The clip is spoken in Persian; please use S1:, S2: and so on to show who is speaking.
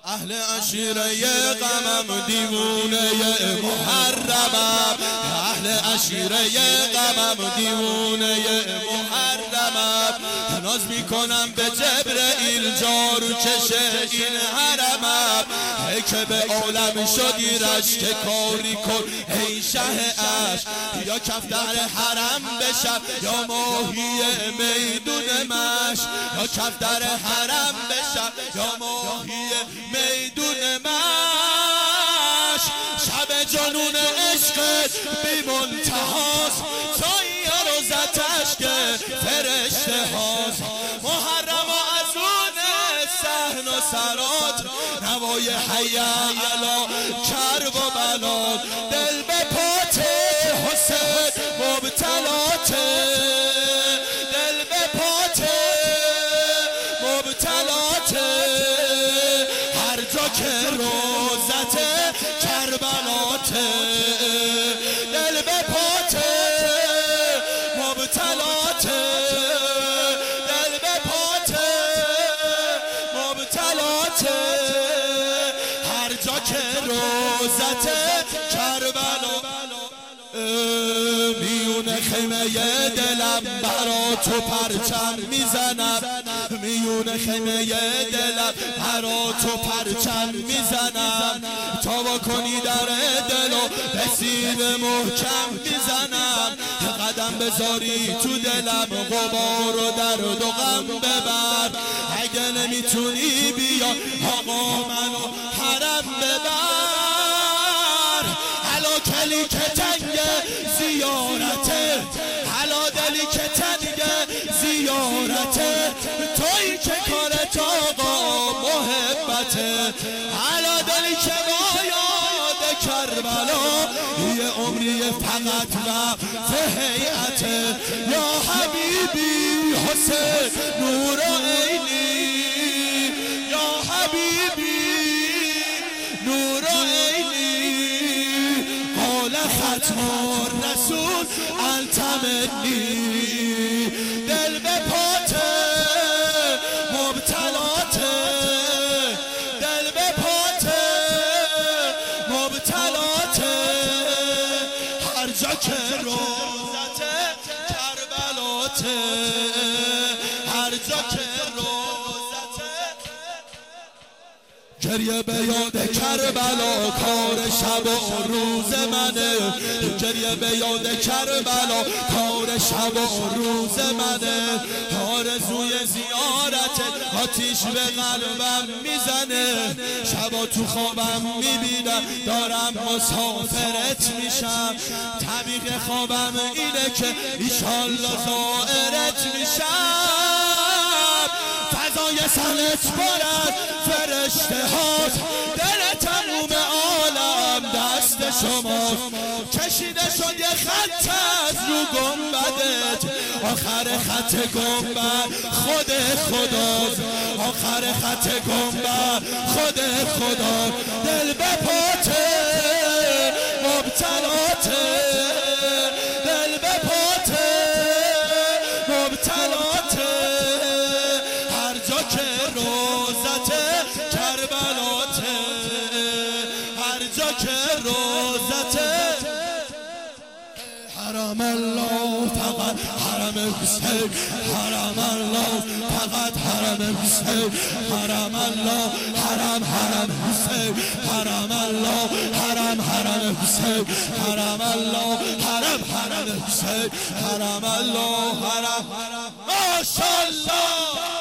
S1: اهل عشیره غمم دیوونه محرمم، اهل عشیره غمم دیوونه محرمم. ناز میکنم به جبرئیل جارو کشه این حرمم. ای که به عالم شدی رشک کاری کن ای شه عشق، یا کفتر حرم بشم یا ماهی میدون مش، یا کفتر حرم بشم یا ماهی میدون مش. شب جنون عشق بی منتهاست، سایه روزتش که فرشته هاست. محرم و از اون صحن و سرات، نوای حی علی کرب و بلاد. دل به پات حسین مبتلاته، دل به پات مبتلاته. هر جا که روزت کربلاته، دل به پات مبتلاته، دل به پات مبتلاته. هر جا که روزت کربلا. میون خیمه دلم برا تو پرچم میزنم، میون خیمه دلم برا تو پرچم میزنم. تا واکنی در دلو به سینه محکم میزنم. قدم بذاری تو دلم غبار و درد و غم ببر. اگه نمیتونی بیا آقا منو حرم ببر. حالا کلی که تنگ زیارته، حالا دلی که تنگ زیارته. تویی که کارت آقا محبته، حالا دلی که یاد کربلا. یه عمری فقط وقت هیئته. یا حبیبی حسین نور عینی، یا حبیبی نور عینی. قال ختم الرسول التمنی. دل به پات مبتلاته، دل به پات مبتلاته. هر جا که روزت کربلاته، هر جا که روزت. گریه به یاد کربلا کار شب و روز منه، گریه به یاد کربلا کار شب و روز منه. آرزوی زیارت آتیش به قلبم میزنه. شبا تو خوابم میبینم دارم مسافرت میشم. طبیق خوابم اینه که ایشالله زائرت میشم. فضای سنت بارد فرشته هاست، دل تموم عالم دست شماست. کشیده شد یه خط از رو گنبدت، آخر خط گنبد خود خداست، آخر خط گنبد خود خدا. دل به پات مبتلاته، دل به پات مبتلاته. هر جا که روزت کربلاته، هر جا که روزت. حرم الله فقط حرم حسین، حرم الله فقط حرم حسین، حرم الله حرم حرم حسین، حرم الله حرم حرم حسین، حرم الله حرم حرم حسین، حرم الله حرم. ماشاءالله.